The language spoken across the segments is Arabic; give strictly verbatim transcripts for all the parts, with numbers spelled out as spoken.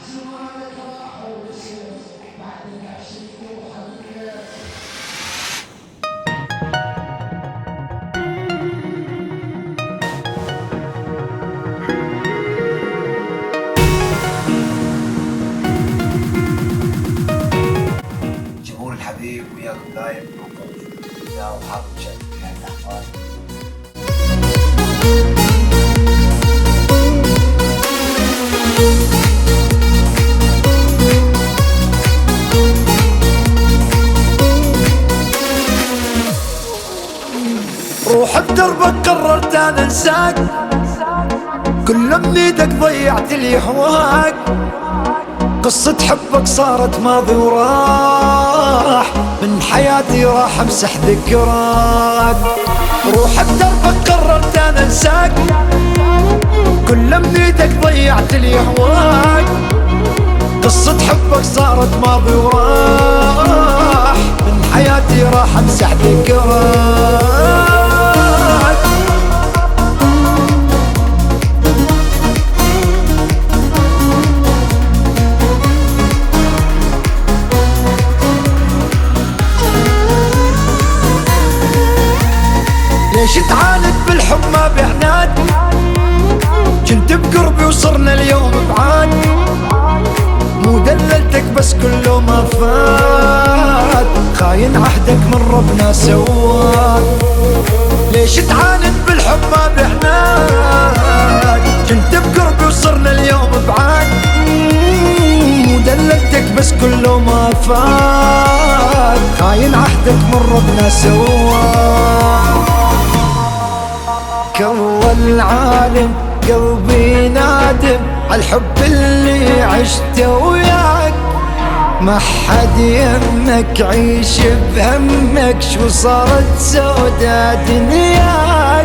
زمانك راح وسير بعدك عشت وحبيت. جمهور الحبيب وياكم دايم موقف إذا وحاضر بشكل نهاية الأحوال. روح بدربك قررت انا انساك، كل امنيتك ضيعت لي هواك، قصة حبك صارت ماضي وراح، من حياتي راح امسح ذكراك. روح بدربك قررت انا انساك، كل امنيتك ضيعت لي هواك، قصة حبك صارت ماضي وراح، من حياتي راح امسح ذكراك. ليش تعاند بالحب ما بعناد، كنت بقربي وصرنا اليوم بعاد، مو دللتك بس كله ما فات، خاين عهدك من ربنا سواك. ليش تعاند بالحب ما بعناد، كنت بقربي وصرنا اليوم بعاد، مو دللتك بس كله ما فات، خاين عهدك من ربنا سواك. كرر العالم قلبي نادم عالحب اللي عشته وياك، ما حد يهمك عيش بهمك، شو صارت سودا دنياك.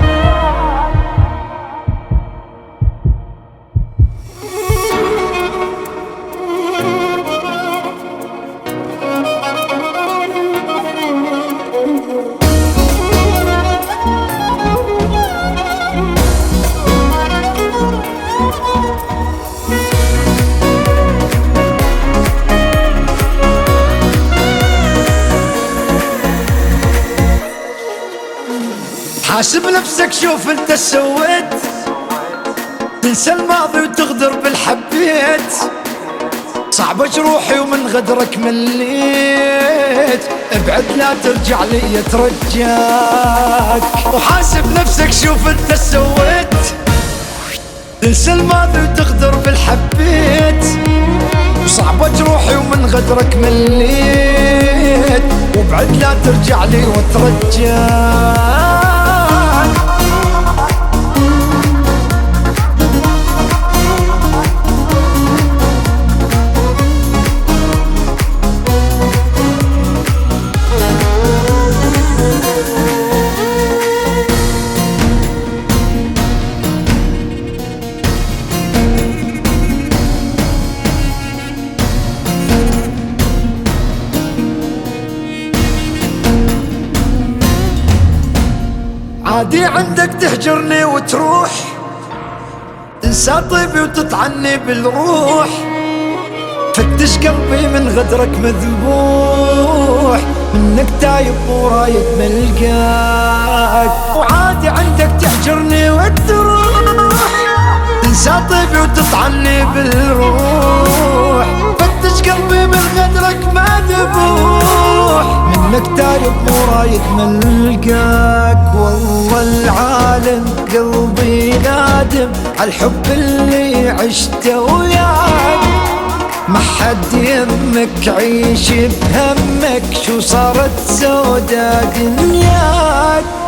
حاسب نفسك شوف انت سويت، تنسى الماضي وتغدر بالحبيت، صعب جروحي ومن غدرك مليت، ابعد لا ترجع لي اترجاك. وحاسب نفسك شوف انت سويت، تنسى الماضي وتغدر بالحبيت، صعب جروحي ومن غدرك مليت، وابعد لا ترجع لي واترجاك. عادي عندك تهجرني وتروح، تنسى طيبي وتطعني بالروح، فتش قلبي من غدرك مذبوح، منك تايب ورايد ملقاك. وعادي عندك تهجرني وتروح، تنسى طيبي وتطعني بالروح، فتش قلبي من غدرك مذبوح، منك تايب ورايد ملقاك. والله العالم قلبي نادم عالحب اللي عشته وياك، ما حد يهمك عيش بهمك، شو صارت سودا دنياك.